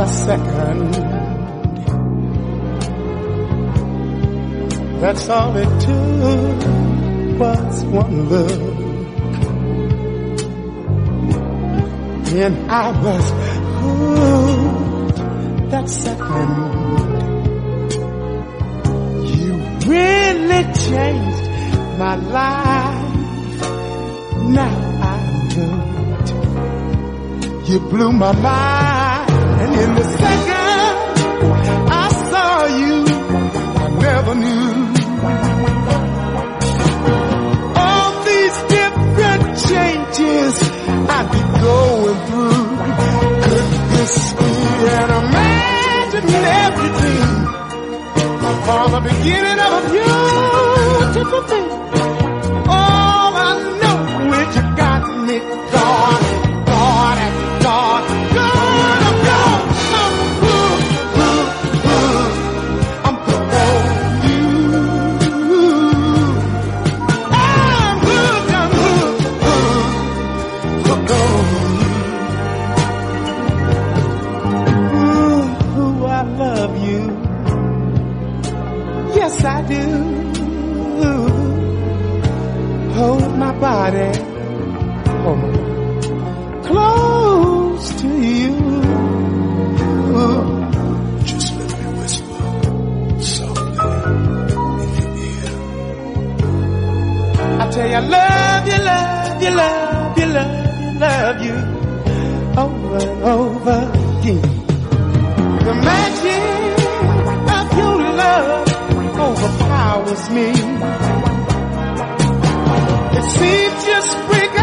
a second. That's all it took was one look. And I was hooked that second. You really changed my life. Now I'm hooked. You blew my mind. And in the second I saw you, I never knew all these different changes I'd be going through. Could this be an imaginary dream, or the beginning of a beautiful thing? All I know is you got me gone, gone, and gone, gone, I'm gone. I'm hooked, hooked, hooked. I'm hooked on you. I'm hooked, hooked on you. Ooh, I love you. Yes, I do. Hold my body, hold my body close to you. Just let me whisper softly in your ear. I tell you, I love you, love you, love you, love you, love you, over and over again. The magic of your love overpowers me. It seems you sprinkle